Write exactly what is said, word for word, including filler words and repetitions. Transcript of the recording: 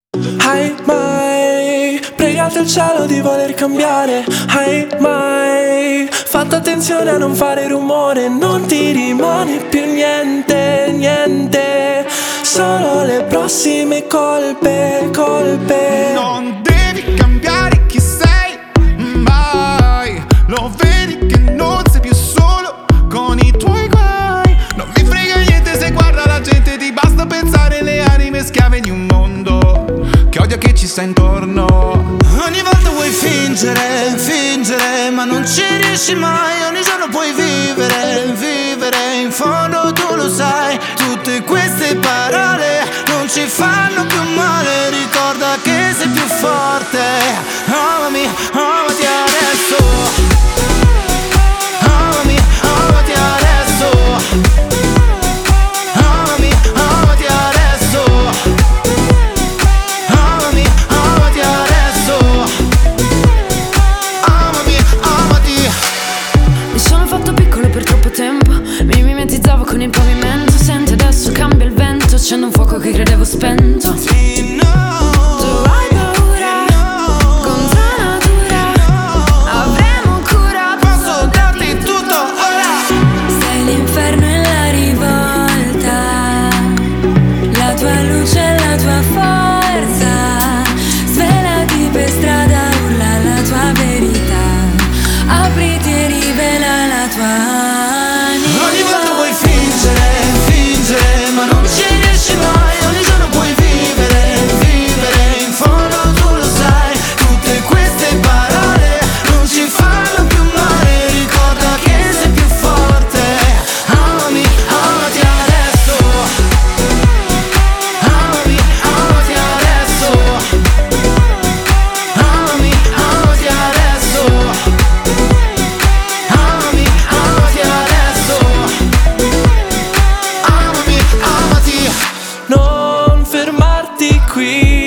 Hai mai pregato il cielo di voler cambiare? Hai mai fatto attenzione a non fare rumore? Non ti rimane più niente, niente, solo le prossime colpe, colpe. Non devi cambiare chi sei, mai. Lo vedi che non sei più solo con i tuoi guai. Non mi frega niente se guarda la gente, ti basta pensare le anime schiave di un mondo che odia che ci sta intorno. Ogni volta vuoi fingere, fingere, ma non ci riesci mai. Ogni giorno puoi vivere, vivere, in fondo tu lo sai. Tutte queste parole non ci fanno più male. Ricorda che sei più forte. Amami, amati adesso. Amami, amati adesso. Amami, amati adesso. Amami, amati adesso. Amami, amati. Mi sono fatto piccolo per troppo tempo, mi mimetizzavo con il pavimento. Senti adesso cambia il vento, accendo un fuoco che credevo spento. Sì, no. Tu hai paura, contro natura, avremo cura, Posso darti tutto ora. sei l'inferno e la rivolta, la tua luce e la tua forza. Svelati per strada, urla la tua verità, apriti e rivela la tua anima. Ogni volta vuoi fingere, fingere, ma non ci riesci mai. Ogni giorno puoi vivere, vivere, in fondo tu lo sai. Tutte queste parole non ci fanno più male. Ricorda che sei più forte. Amami, amati adesso. Amami, amati adesso. Amami, amati adesso. Amami, amati adesso. Amami, amati. Non fermarti qui,